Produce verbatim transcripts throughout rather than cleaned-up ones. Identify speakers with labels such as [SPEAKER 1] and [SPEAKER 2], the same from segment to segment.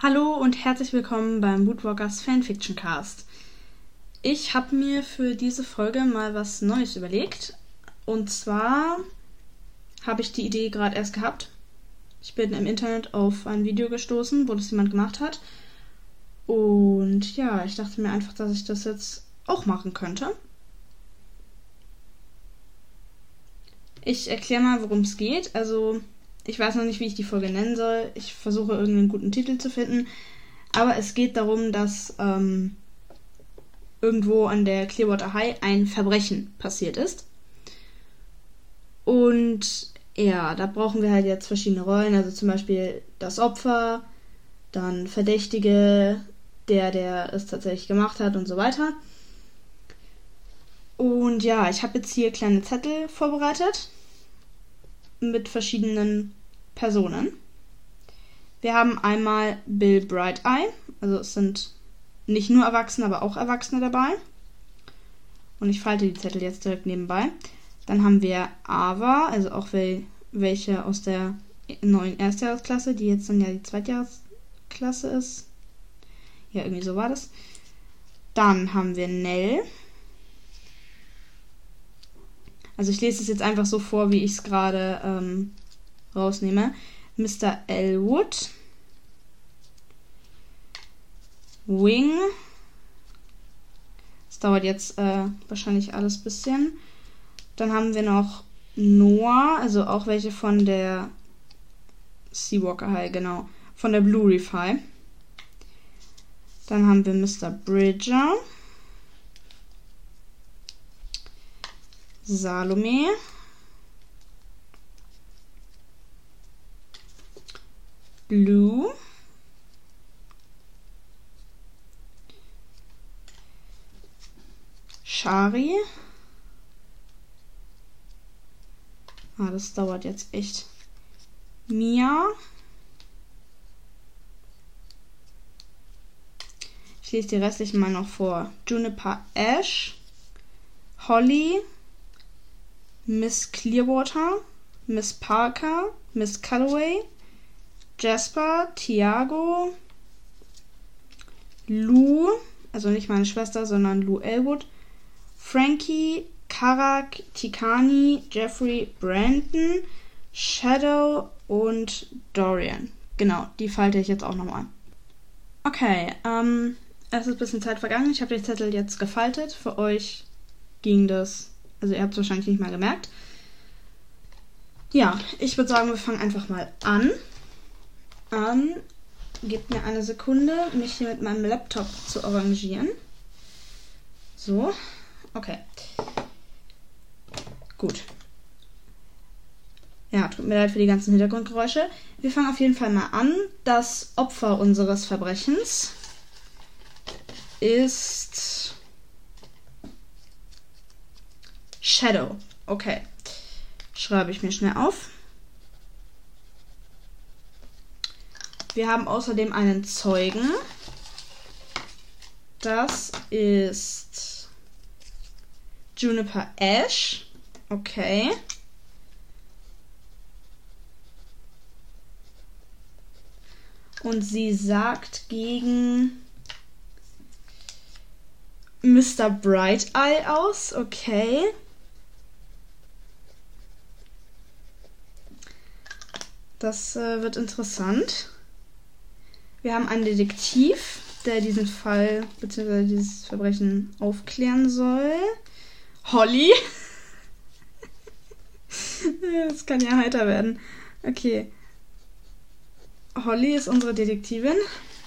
[SPEAKER 1] Hallo und herzlich willkommen beim Woodwalkers Fanfiction Cast. Ich habe mir für diese Folge mal was Neues überlegt. Und zwar habe ich die Idee gerade erst gehabt. Ich bin im Internet auf ein Video gestoßen, wo das jemand gemacht hat. Und ja, ich dachte mir einfach, dass ich das jetzt auch machen könnte. Ich erkläre mal, worum es geht. Also, ich weiß noch nicht, wie ich die Folge nennen soll. Ich versuche, irgendeinen guten Titel zu finden. Aber es geht darum, dass ähm, irgendwo an der Clearwater High ein Verbrechen passiert ist. Und ja, da brauchen wir halt jetzt verschiedene Rollen. Also zum Beispiel das Opfer, dann Verdächtige, der, der es tatsächlich gemacht hat und so weiter. Und ja, ich habe jetzt hier kleine Zettel vorbereitet mit verschiedenen Personen. Wir haben einmal Bill Bright Eye, also es sind nicht nur Erwachsene, aber auch Erwachsene dabei. Und ich falte die Zettel jetzt direkt nebenbei. Dann haben wir Ava, also auch wel- welche aus der neuen Erstjahresklasse, die jetzt dann ja die Zweitjahresklasse ist. Ja, irgendwie so war das. Dann haben wir Nell. Also ich lese es jetzt einfach so vor, wie ich es gerade ähm, rausnehme. Mister Elwood. Wing. Das dauert jetzt äh, wahrscheinlich alles ein bisschen. Dann haben wir noch Noah, also auch welche von der Seawalker High, genau. Von der Blue Reef High. Dann haben wir Mister Bridger. Salome. Blue. Shari. Ah, das dauert jetzt echt. Mia. Ich lese die restlichen mal noch vor. Juniper Ash. Holly. Miss Clearwater. Miss Parker. Miss Calloway. Jasper, Tiago, Lou, also nicht meine Schwester, sondern Lou Elwood, Frankie, Karak, Tikani, Jeffrey, Brandon, Shadow und Dorian. Genau, die falte ich jetzt auch nochmal. Okay, ähm, es ist ein bisschen Zeit vergangen. Ich habe den Zettel jetzt gefaltet. Für euch ging das, also ihr habt es wahrscheinlich nicht mal gemerkt. Ja, ich würde sagen, wir fangen einfach mal an. Ähm, gebt mir eine Sekunde, mich hier mit meinem Laptop zu arrangieren. So, okay. Gut. Ja, tut mir leid für die ganzen Hintergrundgeräusche. Wir fangen auf jeden Fall mal an. Das Opfer unseres Verbrechens ist Shadow. Okay. Schreibe ich mir schnell auf. Wir haben außerdem einen Zeugen. Das ist Juniper Ash. Okay. Und sie sagt gegen Mister Bright Eye aus. Okay. Das äh, wird interessant. Wir haben einen Detektiv, der diesen Fall bzw. dieses Verbrechen aufklären soll. Holly. Das kann ja heiter werden. Okay. Holly ist unsere Detektivin.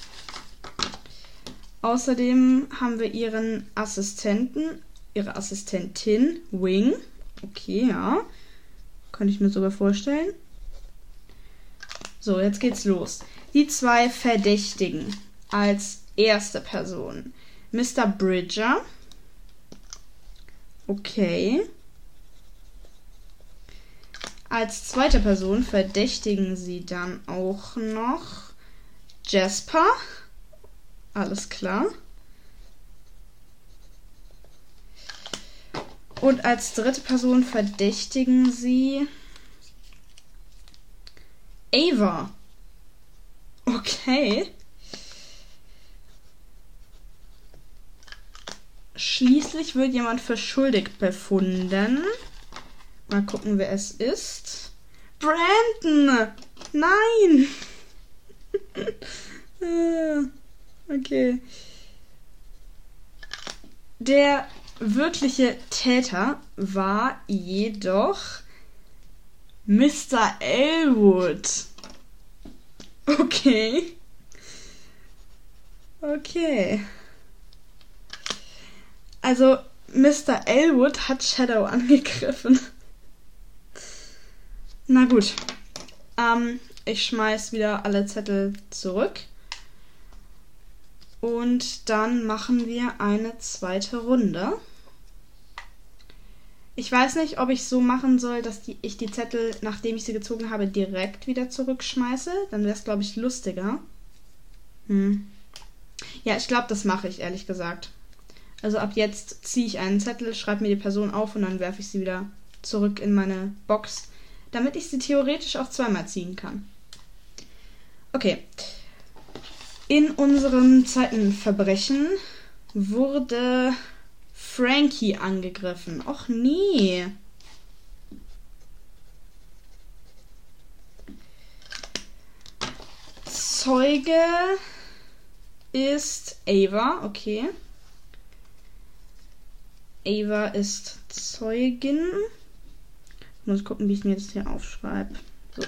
[SPEAKER 1] Außerdem haben wir ihren Assistenten, ihre Assistentin Wing. Okay, ja. Könnte ich mir sogar vorstellen. So, jetzt geht's los. Die zwei Verdächtigen als erste Person. Mister Bridger. Okay. Als zweite Person verdächtigen sie dann auch noch Jasper. Alles klar. Und als dritte Person verdächtigen sie Ava. Okay. schließlich wird jemand für schuldig befunden. Mal gucken, wer es ist. Brandon! Nein! Okay. Der wirkliche Täter war jedoch Mister Elwood. Okay. Okay. Also, Mister Elwood hat Shadow angegriffen. Na gut. Ähm, ich schmeiß wieder alle Zettel zurück. Und dann machen wir eine zweite Runde. Ich weiß nicht, ob ich so machen soll, dass die, ich die Zettel, nachdem ich sie gezogen habe, direkt wieder zurückschmeiße. Dann wäre es, glaube ich, lustiger. Hm. Ja, ich glaube, das mache ich, ehrlich gesagt. Also ab jetzt ziehe ich einen Zettel, schreibe mir die Person auf und dann werfe ich sie wieder zurück in meine Box, damit ich sie theoretisch auch zweimal ziehen kann. Okay. In unserem zweiten Verbrechen wurde Frankie angegriffen. Och nee. Zeuge ist Ava, okay. Ava ist Zeugin. Ich muss gucken, wie ich mir das hier aufschreibe. So.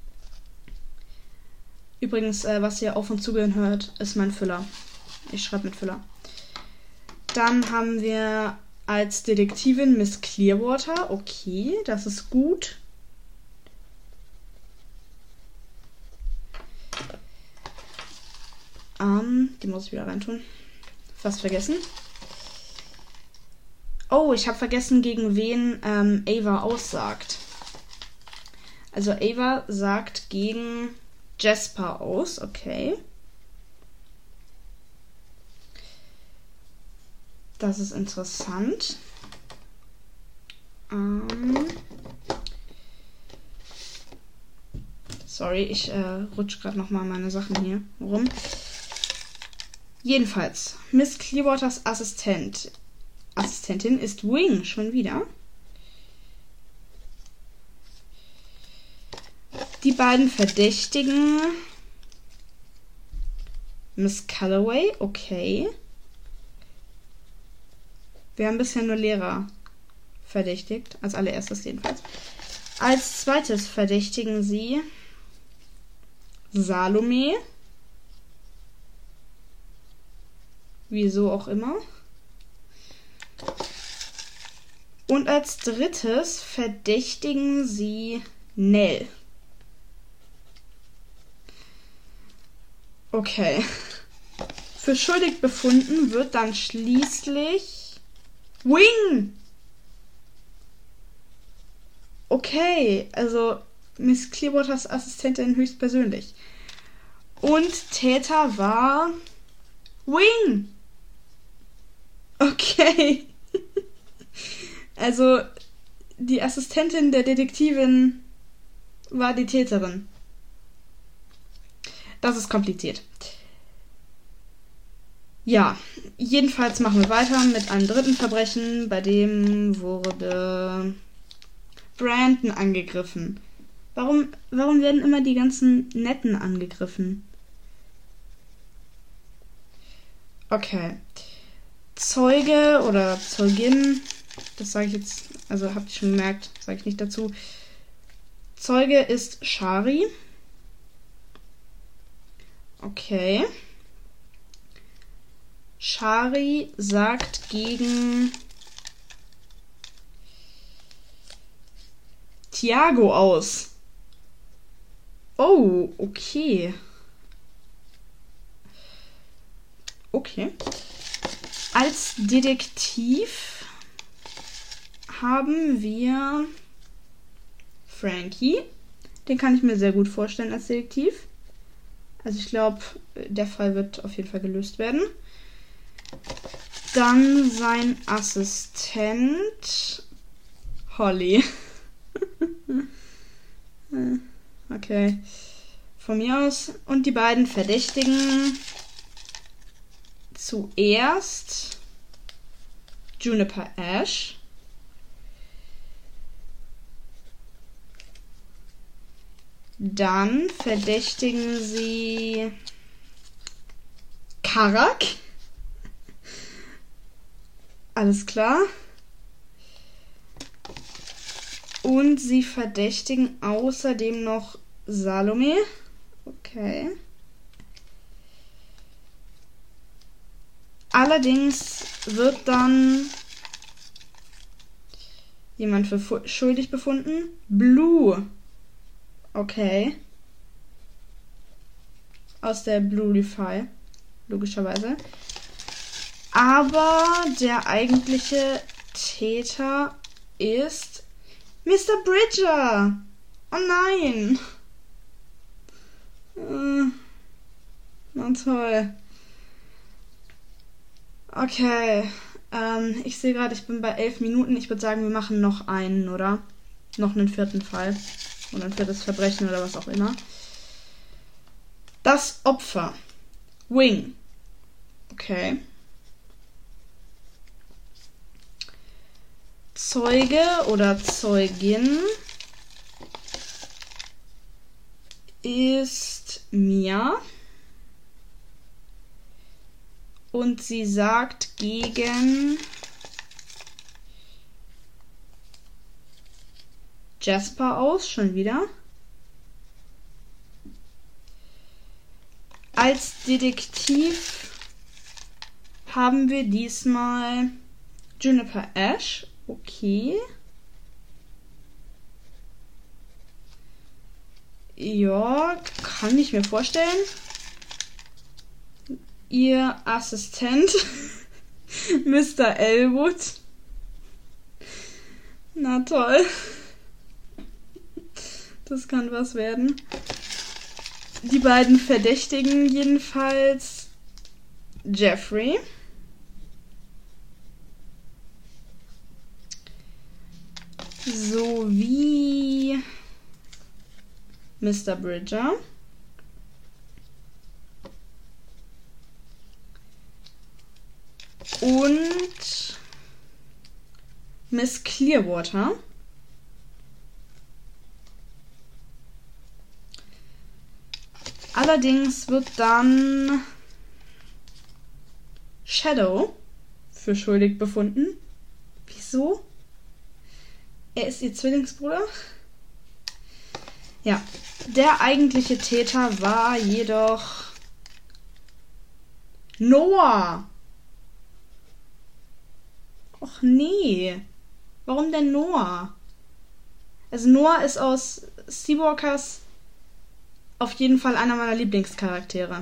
[SPEAKER 1] Übrigens, äh, was ihr auf und zugehören hört, ist mein Füller. Ich schreibe mit Füller. Dann haben wir als Detektivin Miss Clearwater. Okay, das ist gut. Ähm, die muss ich wieder reintun. Fast vergessen. Oh, ich habe vergessen, gegen wen ähm, Ava aussagt. Also Ava sagt gegen Jasper aus, okay. Das ist interessant. Ähm Sorry, ich äh, rutsche gerade nochmal meine Sachen hier rum. Jedenfalls, Miss Clearwaters Assistent. Assistentin ist Wing, schon wieder. Die beiden Verdächtigen. Miss Calloway, okay. Wir haben bisher nur Lehrer verdächtigt, als allererstes jedenfalls. Als zweites verdächtigen sie Salome. Wieso auch immer. Und als drittes verdächtigen sie Nell. Okay. Für schuldig befunden wird dann schließlich Wing. Okay, also Miss Clearwaters Assistentin höchstpersönlich. Und Täter war Wing. Okay. Also die Assistentin der Detektivin war die Täterin. Das ist kompliziert. Ja, jedenfalls machen wir weiter mit einem dritten Verbrechen. Bei dem wurde Brandon angegriffen. Warum, warum werden immer die ganzen Netten angegriffen? Okay. Zeuge oder Zeugin, das sage ich jetzt, also habt ihr schon gemerkt, sage ich nicht dazu. Zeuge ist Shari. Okay. Shari sagt gegen Tiago aus. Oh, okay. Okay. Als Detektiv haben wir Frankie. Den kann ich mir sehr gut vorstellen als Detektiv. Also ich glaube, der Fall wird auf jeden Fall gelöst werden. Dann sein Assistent Holly. Okay. Von mir aus. Und die beiden Verdächtigen zuerst Juniper Ash. Dann verdächtigen sie Karak. Alles klar. Und sie verdächtigen außerdem noch Salome. Okay. Allerdings wird dann jemand für fu- schuldig befunden. Blue. Okay. Aus der Bluefy. Logischerweise. Aber der eigentliche Täter ist Mister Bridger. Oh nein. Äh, na toll. Okay. Ähm, ich sehe gerade, ich bin bei elf Minuten. Ich würde sagen, wir machen noch einen, oder? Noch einen vierten Fall. Oder ein viertes Verbrechen oder was auch immer. Das Opfer. Wing. Okay. Zeuge oder Zeugin ist Mia. Und sie sagt gegen Jasper aus, schon wieder. Als Detektiv haben wir diesmal Juniper Ash. Okay. Ja, kann ich mir vorstellen. Ihr Assistent, Mister Elwood. Na toll. Das kann was werden. Die beiden Verdächtigen jedenfalls Jeffrey. Sowie Mister Bridger. Und Miss Clearwater. Allerdings wird dann Shadow für schuldig befunden. Wieso? Er ist ihr Zwillingsbruder? Ja. Der eigentliche Täter war jedoch Noah. Och nee. Warum denn Noah? Also Noah ist aus Seawalkers auf jeden Fall einer meiner Lieblingscharaktere.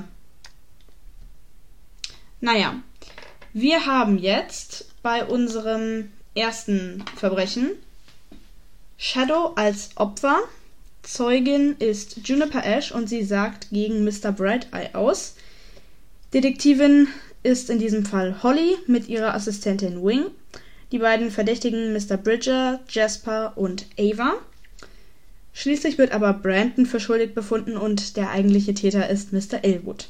[SPEAKER 1] Naja, wir haben jetzt bei unserem ersten Verbrechen Shadow als Opfer. Zeugin ist Juniper Ash und sie sagt gegen Mister Bright Eye aus. Detektivin ist in diesem Fall Holly mit ihrer Assistentin Wing. Die beiden verdächtigen Mister Bridger, Jasper und Ava. Schließlich wird aber Brandon für schuldig befunden und der eigentliche Täter ist Mister Elwood.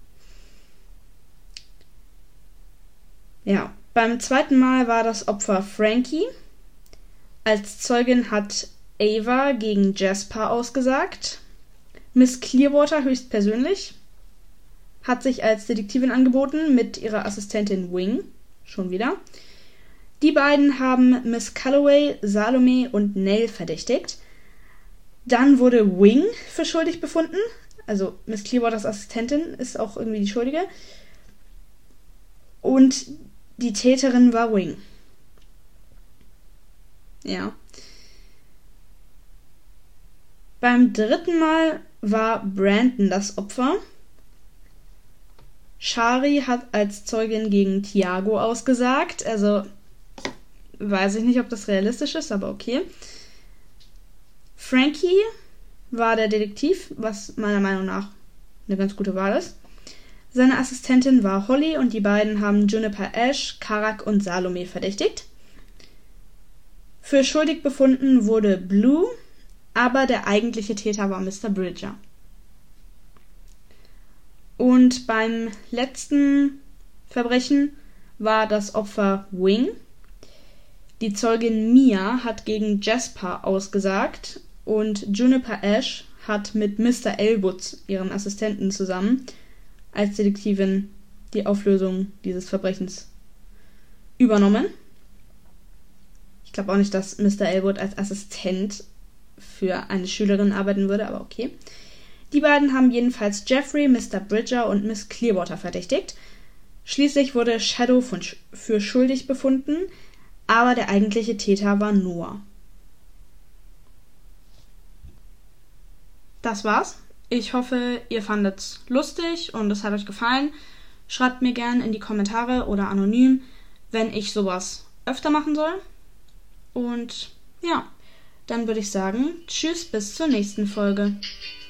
[SPEAKER 1] Ja, beim zweiten Mal war das Opfer Frankie. Als Zeugin hat Ava gegen Jasper ausgesagt. Miss Clearwater höchstpersönlich hat sich als Detektivin angeboten mit ihrer Assistentin Wing. Schon wieder. Die beiden haben Miss Calloway, Salome und Nell verdächtigt. Dann wurde Wing für schuldig befunden. Also Miss Clearwaters Assistentin ist auch irgendwie die Schuldige. Und die Täterin war Wing. Ja. Beim dritten Mal war Brandon das Opfer. Shari hat als Zeugin gegen Tiago ausgesagt. Also weiß ich nicht, ob das realistisch ist, aber okay. Frankie war der Detektiv, was meiner Meinung nach eine ganz gute Wahl ist. Seine Assistentin war Holly und die beiden haben Juniper Ash, Karak und Salome verdächtigt. Für schuldig befunden wurde Blue, aber der eigentliche Täter war Mister Bridger. Und beim letzten Verbrechen war das Opfer Wing. Die Zeugin Mia hat gegen Jasper ausgesagt und Juniper Ash hat mit Mister Elwood, ihrem Assistenten, zusammen als Detektivin die Auflösung dieses Verbrechens übernommen. Ich glaube auch nicht, dass Mister Elwood als Assistent für eine Schülerin arbeiten würde, aber okay. Die beiden haben jedenfalls Jeffrey, Mister Bridger und Miss Clearwater verdächtigt. Schließlich wurde Shadow von, für schuldig befunden, aber der eigentliche Täter war Noah. Das war's. Ich hoffe, ihr fandet's lustig und es hat euch gefallen. Schreibt mir gerne in die Kommentare oder anonym, wenn ich sowas öfter machen soll. Und ja, dann würde ich sagen, tschüss, bis zur nächsten Folge.